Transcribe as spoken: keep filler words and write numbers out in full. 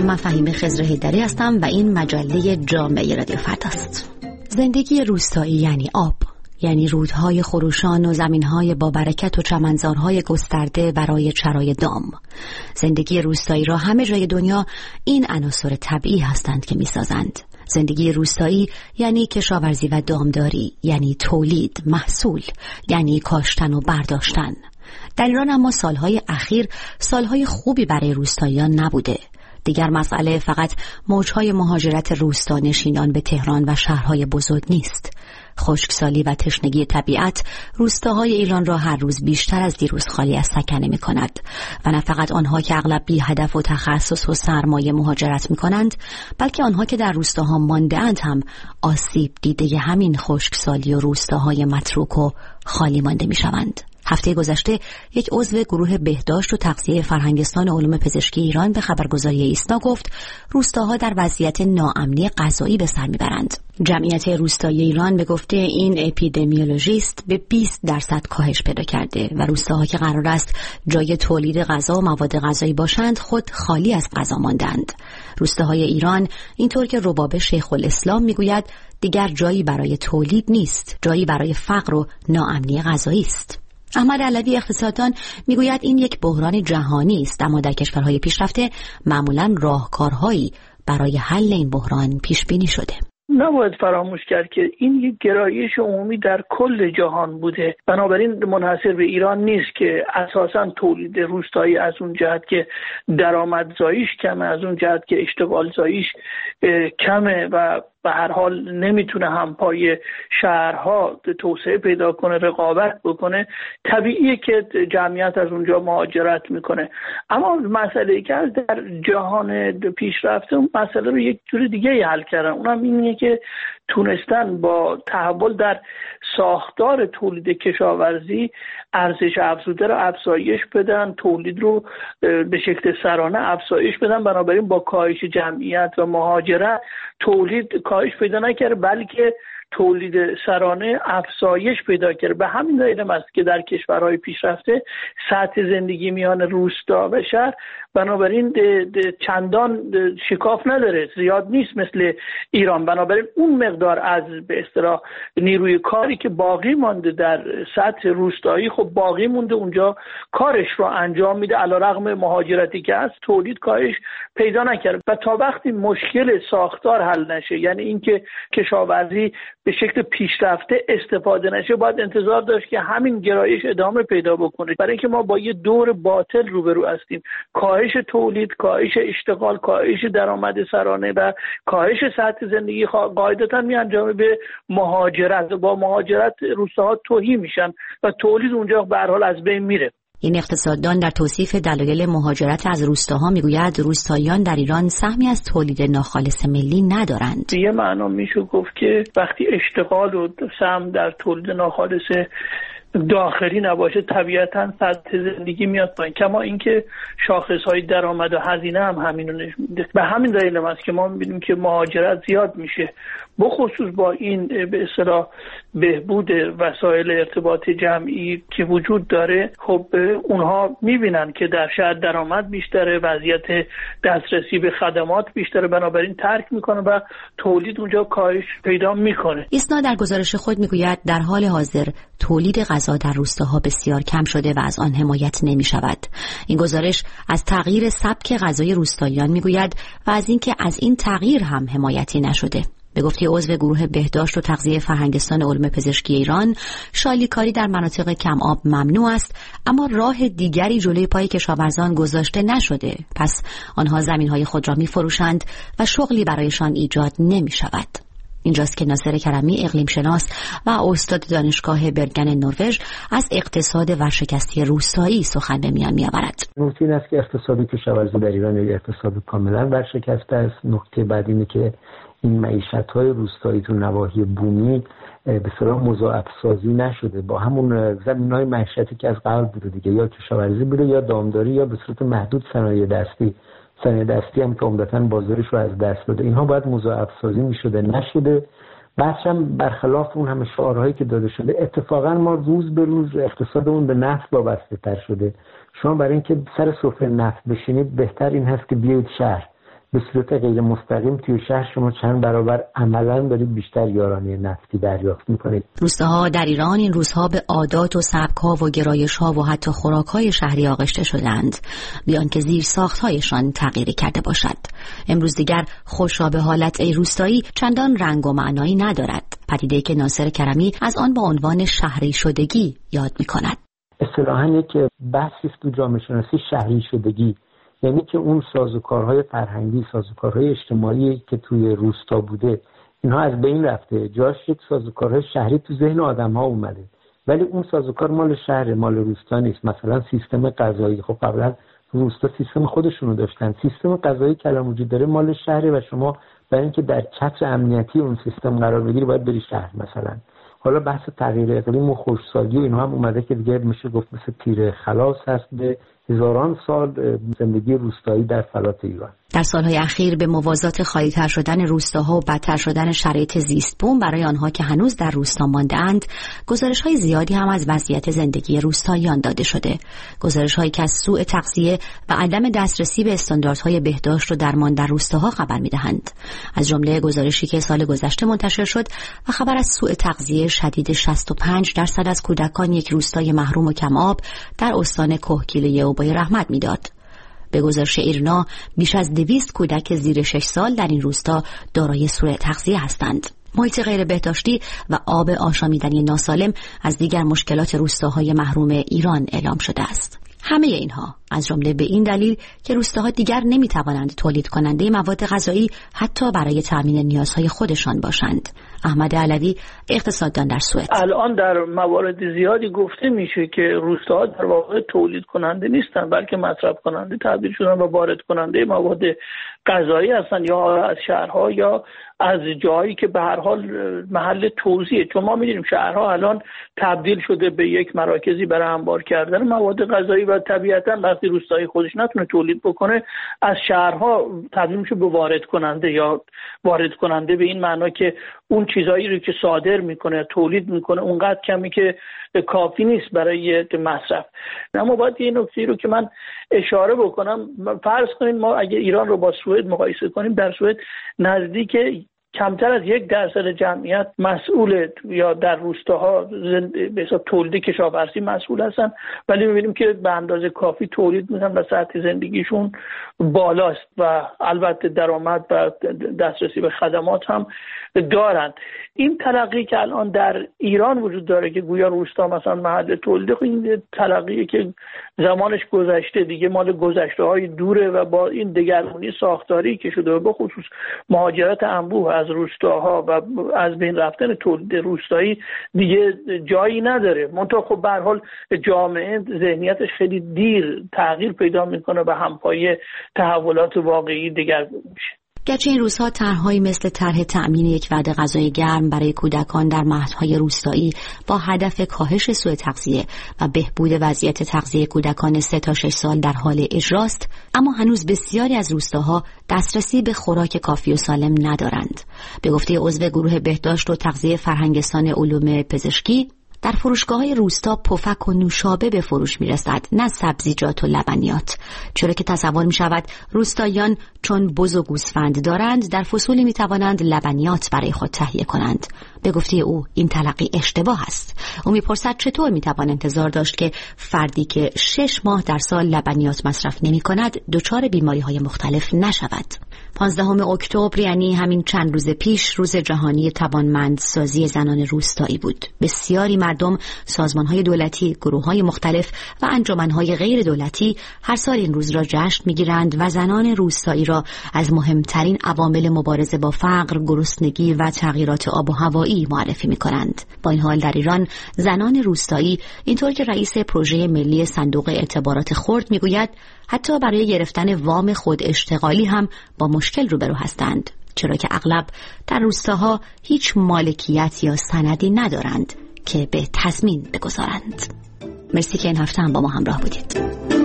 سلام، من فهیمه خضر حیدری هستم و این مجله جامعه رادیو فرداست. زندگی روستایی یعنی آب، یعنی رودهای خروشان و زمینهای با برکت و چمنزارهای گسترده برای چرای دام. زندگی روستایی را همه جای دنیا این عناصر طبیعی هستند که می‌سازند. زندگی روستایی یعنی کشاورزی و دامداری، یعنی تولید، محصول، یعنی کاشتن و برداشتن. در ایران اما سالهای اخیر سالهای خوبی برای روستاییان نبوده. دیگر مسئله فقط موجهای مهاجرت روستانشینان به تهران و شهرهای بزرگ نیست. خشکسالی و تشنگی طبیعت روستاهای ایران را هر روز بیشتر از دیروز خالی از سکنه می کند و نه فقط آنها که اغلب بی هدف و تخصص و سرمایه مهاجرت می کنند، بلکه آنها که در روستاها مانده اند هم آسیب دیده همین خشکسالی و روستاهای متروک و خالی مانده می شوند. هفته گذشته یک عضو گروه بهداشت و تغذیه فرهنگستان علوم پزشکی ایران به خبرگزاری ایسنا گفت روستاها در وضعیت ناامنی غذایی به سر میبرند. جمعیت روستایی ایران به گفته این اپیدمیولوژیست به بیست درصد کاهش پیدا کرده و روستاها که قرار است جای تولید غذا و مواد غذایی باشند خود خالی از غذا ماندند. روستاهای ایران، اینطور که رباب شیخ الاسلام میگوید، دیگر جایی برای تولید نیست، جایی برای فقر و ناامنی غذایی است. احمد علوی اقتصاددان میگوید این یک بحران جهانی است، اما در کشورهای پیشرفته معمولاً راهکارهایی برای حل این بحران پیش بینی شده. نباید فراموش کرد که این یک گرایش عمومی در کل جهان بوده، بنابراین منحصر به ایران نیست که اساساً تولید روستایی از اون جهت که درآمدزاییش کمه، از اون جهت که اشتغال زاییش کمه و به هر حال نمیتونه هم پای شهرها توسعه پیدا کنه، رقابت بکنه، طبیعیه که جمعیت از اونجا مهاجرت میکنه. اما مسئله که از در جهان پیشرفته اون مسئله رو یک جور دیگه حل کردن، اونم اینه که تونستن با تحول در ساختار تولید کشاورزی ارزش افزوده رو افزایش بدن، تولید رو به شکل سرانه افزایش بدن. بنابراین با کاهش جمعیت و مهاجرت تولید کاهش پیدا نکرده، بلکه تولید سرانه افزایش پیدا کرده. به همین دلیل است که در کشورهای پیشرفته سطح زندگی میان روستا و شهر بنابراین ده ده چندان ده شکاف نداره، زیاد نیست مثل ایران. بنابراین اون مقدار از به اصطلاح نیروی کاری که باقی مانده در سطح روستایی، خب باقی مونده اونجا کارش رو انجام میده، علیرغم مهاجرتی که هست تولید کاهش پیدا نکرده. و تا وقتی مشکل ساختار حل نشه، یعنی اینکه کشاورزی به شکل پیشرفته استفاده نشه، باید انتظار داشت که همین گرایش ادامه پیدا بکنه، برای اینکه ما با یه دور باطل روبرو هستیم. کاهش تولید، کاهش اشتغال، کاهش درآمد سرانه و کاهش سطح زندگی قاعدتاً میانجامه به مهاجرت. با مهاجرت روستاها تهی میشن و تولید اونجا به هر حال از بین میره. این اقتصاددان در توصیف دلایل مهاجرت از روستاها میگوید روستاییان در ایران سهمی از تولید ناخالص ملی ندارند. یه معنا میشه گفت که وقتی اشتغال و سهم در تولید ناخالص داخلی نباشه، طبیعتاً سطح زندگی میاد پایین. کما اینکه شاخصهای درآمد و هزینه هم همینو نشون میده. به همین دلیل است که ما میبینیم که مهاجرت زیاد میشه، بخصوص با این به اصطلاح بهبود وسایل ارتباط جمعی که وجود داره. خب اونها میبینن که در شهر درآمد بیشتره، وضعیت دسترسی به خدمات بیشتره، بنابراین ترک میکنه و تولید اونجا کاهش پیدا میکنه. ایسنا در گزارش خود میگوید در حال حاضر تولید غذا در روستاها بسیار کم شده و از آن حمایت نمی شود. این گزارش از تغییر سبک غذای روستاییان میگوید و از اینکه از این تغییر هم حمایتی نشده. به گفته عضو گروه بهداشت و تغذیه فرهنگستان علوم پزشکی ایران، شالیکاری در مناطق کم آب ممنوع است، اما راه دیگری جلوی پای کشاورزان گذاشته نشده. پس آنها زمینهای خود را می فروشند و شغلی برایشان ایجاد نمی شود. اینجاست که ناصر کرمی، اقلیم شناس و استاد دانشگاه برگن نروژ، از اقتصاد ورشکستی روستایی سخن به میان می‌آورد. نکته این است که اقتصاد کشاورزی در ایران یک اقتصاد کاملا ورشکسته است. نکته بعد اینه که این معیشت‌های روستایی تو نواحی بومی به اصطلاح مضاعف سازی نشده، با همون زمین‌های معیشتی که از قبل بوده دیگه، یا کشاورزی بوده یا دامداری یا به صورت محدود صنایع دستی. صنایع دستی هم که عمدتاً بازارش رو از دست داده، اینها باید مضاعف سازی می‌شده، نشده. بحث هم برخلاف اون همه شعارهایی که داده شده، اتفاقا ما روز به روز اقتصادمون به نفت وابسته تر شده. شما برای اینکه سر سفره نفت بشینید بهتر این هست که بیایید شهر، به صورت غیر مستقیم توی شهر شما چند برابر عملاً دارید بیشتر یارانه نفتی دریافت میکنید. روستاها در ایران این روزها به عادات و سبک‌ها و گرایش‌ها و حتی خوراک‌های شهری آغشته شدند، بیان که زیر ساخت‌هایشان تغییری کرده باشد. امروز دیگر خوشا به حالت ای روستایی چندان رنگ و معنایی ندارد، پدیده‌ای که ناصر کرمی از آن با عنوان شهری شدگی یاد می‌کند. اصطلاحاً یک بحثی است تو جامعه شناسی شهری شدگی، یعنی که اون سازوکارهای فرهنگی، سازوکارهای اجتماعی که توی روستا بوده اینها از بین رفته، جاش یک سازوکارهای شهری تو ذهن آدم‌ها اومده، ولی اون سازوکار مال شهر، مال روستا نیست. مثلا سیستم غذایی، خب قبلا روستا سیستم خودشونو داشتن، سیستم غذایی که الان وجود داره مال شهره و شما برای اینکه در چتر امنیتی اون سیستم قرار بگیری باید بری شهر. مثلا حالا بحث تغییر اقلیم و خشکسالی و اینها هم اومده که دیگه میشه گفت مثل تیر خلاص هست به هزاران سال زندگی روستایی در فلات ایران. در سالهای اخیر به موازات خالی‌تر شدن روستاها و بدتر شدن شرایط زیست بوم برای آنها که هنوز در روستا مانده‌اند، گزارش‌های زیادی هم از وضعیت زندگی روستاییان داده شده. گزارش‌هایی که از سوء تغذیه و عدم دسترسی به استانداردهای بهداشت و درمان در روستاها خبر می‌دهند. از جمله گزارشی که سال گذشته منتشر شد و خبر از سوء تغذیه شدید شصت و پنج درصد از کودکان یک روستای محروم و کم آب در استان کهگیلویه اوبای رحمت می‌داد. به گزارش ایرنا بیش از دویست کودک زیر شش سال در این روستا دارای سوء تغذیه هستند. محیط غیر بهداشتی و آب آشامیدنی ناسالم از دیگر مشکلات روستاهای محروم ایران اعلام شده است. همه اینها از جمله به این دلیل که روستاها دیگر نمیتوانند تولید کننده مواد غذایی حتی برای تامین نیازهای خودشان باشند. احمد علوی، اقتصاددان در سوئد: الان در موارد زیادی گفته میشه که روستاها در واقع تولید کننده نیستن، بلکه مصرف کننده تبدیل شدن و وارد کننده مواد غذایی هستن، یا از شهرها یا از جایی که به هر حال محل توزیعه. چون ما می‌دونیم شهرها الان تبدیل شده به یک مراکزی برای انبار کردن مواد غذایی و طبیعتاً وقتی روستایی خودش نتونه تولید بکنه از شهرها تبدیل میشه به وارد کننده، یا وارد کننده به این معنا که اون چیزایی رو که صادر میکنه تولید میکنه اونقدر کمی که کافی نیست برای مصرف. اما باید یه نکته رو که من اشاره بکنم، فرض کنید ما اگه ایران رو با سوئد مقایسه کنیم، در سوئد نزدیک کمتر از یک درصد جمعیت مسئول یا در روستاها به حساب تولید کشاورزی مسئول هستن، ولی می‌بینیم که به اندازه کافی تولید می‌کنن و سطح زندگیشون بالاست و البته درآمد و دسترسی به خدمات هم دارند. این تلقی که الان در ایران وجود داره که گویا روستا مثلا محل تولید، این تلقیه که زمانش گذشته دیگه، مال گذشته‌های دوره و با این دگرگونی ساختاری که شده به خصوص مهاجرت انبوه از روستاها و از بین رفتن تولید روستایی دیگه جایی نداره. منتها خب به هر حال جامعه ذهنیتش خیلی دیر تغییر پیدا میکنه و همپای تحولات واقعی دگرگون میشه. گرچه این روزها طرح‌هایی مثل طرح تأمین یک وعده غذای گرم برای کودکان در مهدهای روستایی با هدف کاهش سوء تغذیه و بهبود وضعیت تغذیه کودکان سه تا شش سال در حال اجراست، اما هنوز بسیاری از روستاها دسترسی به خوراک کافی و سالم ندارند. به گفته عضو گروه بهداشت و تغذیه فرهنگستان علوم پزشکی، در فروشگاه‌های روستا پفک و نوشابه به فروش می‌رسد، نه سبزیجات و لبنیات، چرا که تصور می‌شود روستاییان چون بز و گوسفند دارند در فصولی می‌توانند لبنیات برای خود تهیه کنند. به گفته او این تلقی اشتباه است. او می‌پرسد چطور می‌توان انتظار داشت که فردی که شش ماه در سال لبنیات مصرف نمی‌کند دچار بیماری‌های مختلف نشود. پانزدهم اکتبر یعنی همین چند روز پیش روز جهانی توانمندسازی زنان روستایی بود. بسیاری مردم، سازمان‌های دولتی، گروه‌های مختلف و انجمن‌های غیر دولتی هر سال این روز را جشن می‌گیرند و زنان روستایی را از مهمترین عوامل مبارزه با فقر، گرسنگی و تغییرات آب و هوایی معرفی می‌کنند. با این حال در ایران زنان روستایی، اینطور که رئیس پروژه ملی صندوق اعتبارات خرد می‌گوید، حتی برای گرفتن وام خود اشتغالی هم با مشکل روبرو هستند، چرا که اغلب در روستاها هیچ مالکیت یا سندی ندارند که به تضمین بگذارند. مرسی که این هفته هم با ما همراه بودید.